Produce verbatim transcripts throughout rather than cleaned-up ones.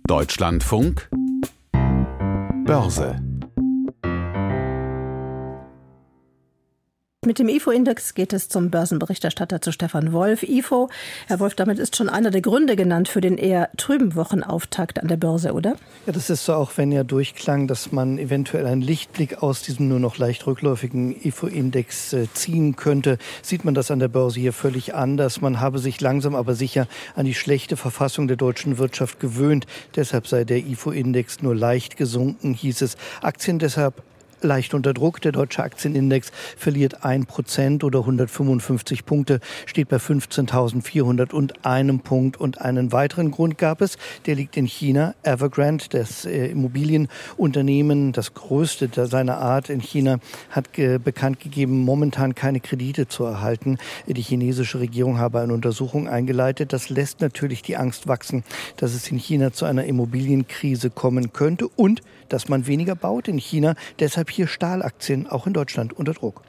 Deutschlandfunk Börse. Mit dem I F O-Index geht es zum Börsenberichterstatter, zu Stefan Wolf. I F O, Herr Wolf, damit ist schon einer der Gründe genannt für den eher trüben Wochenauftakt an der Börse, oder? Ja, das ist so, auch wenn ja durchklang, dass man eventuell einen Lichtblick aus diesem nur noch leicht rückläufigen I F O-Index äh, ziehen könnte, sieht man das an der Börse hier völlig anders. Man habe sich langsam aber sicher an die schlechte Verfassung der deutschen Wirtschaft gewöhnt. Deshalb sei der I F O-Index nur leicht gesunken, hieß es. Aktien deshalb leicht unter Druck. Der deutsche Aktienindex verliert ein Prozent oder hundertfünfundfünfzig Punkte, steht bei fünfzehntausendvierhunderteins Punkt. Und einen weiteren Grund gab es, der liegt in China. Evergrande, das äh, Immobilienunternehmen, das größte seiner Art in China, hat ge- bekannt gegeben, momentan keine Kredite zu erhalten. Die chinesische Regierung habe eine Untersuchung eingeleitet. Das lässt natürlich die Angst wachsen, dass es in China zu einer Immobilienkrise kommen könnte und dass man weniger baut in China. Deshalb hier Stahlaktien auch in Deutschland unter Druck.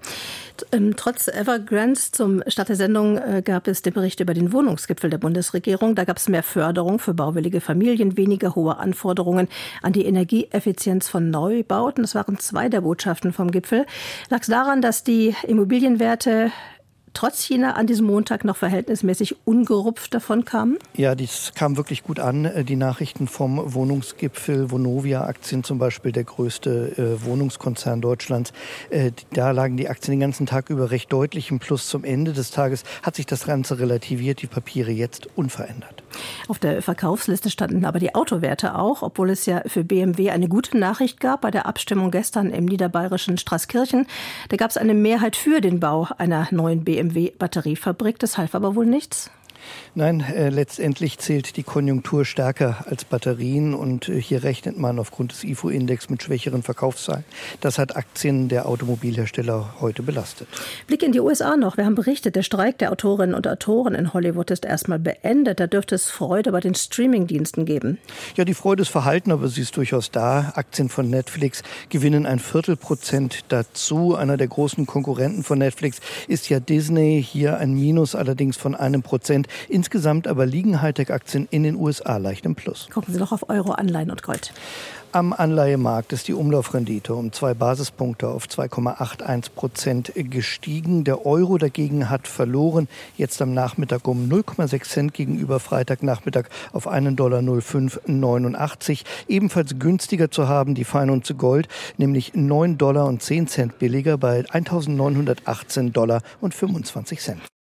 Trotz Evergrande zum Start der Sendung äh, gab es den Bericht über den Wohnungsgipfel der Bundesregierung. Da gab es mehr Förderung für bauwillige Familien, weniger hohe Anforderungen an die Energieeffizienz von Neubauten. Das waren zwei der Botschaften vom Gipfel. Lag es daran, dass die Immobilienwerte trotz China an diesem Montag noch verhältnismäßig ungerupft davon kamen? Ja, das kam wirklich gut an. Die Nachrichten vom Wohnungsgipfel, Vonovia-Aktien zum Beispiel, der größte äh, Wohnungskonzern Deutschlands. Äh, da lagen die Aktien den ganzen Tag über recht deutlich im Plus. Zum Ende des Tages hat sich das Ganze relativiert, die Papiere jetzt unverändert. Auf der Verkaufsliste standen aber die Autowerte auch, obwohl es ja für B M W eine gute Nachricht gab bei der Abstimmung gestern im niederbayerischen Straßkirchen. Da gab es eine Mehrheit für den Bau einer neuen B M W-Batteriefabrik. Das half aber wohl nichts? Nein, äh, letztendlich zählt die Konjunktur stärker als Batterien und äh, hier rechnet man aufgrund des I F O-Index mit schwächeren Verkaufszahlen. Das hat Aktien der Automobilhersteller heute belastet. Blick in die U S A noch. Wir haben berichtet, der Streik der Autorinnen und Autoren in Hollywood ist erstmal beendet. Da dürfte es Freude bei den Streamingdiensten geben. Ja, die Freude ist verhalten, aber sie ist durchaus da. Aktien von Netflix gewinnen ein Viertelprozent dazu. Einer der großen Konkurrenten von Netflix ist ja Disney. Hier ein Minus allerdings von einem Prozent. Insgesamt aber liegen Hightech-Aktien in den U S A leicht im Plus. Gucken Sie doch auf Euro, Anleihen und Gold. Am Anleihemarkt ist die Umlaufrendite um zwei Basispunkte auf zwei Komma einundachtzig Prozent gestiegen. Der Euro dagegen hat verloren, jetzt am Nachmittag um null Komma sechs Cent gegenüber Freitagnachmittag auf einen Dollar null Komma fünf neunundachtzig. Ebenfalls günstiger zu haben die Feinunze Gold, nämlich neun Dollar und zehn Cent billiger bei eintausendneunhundertachtzehn Dollar und fünfundzwanzig Cent.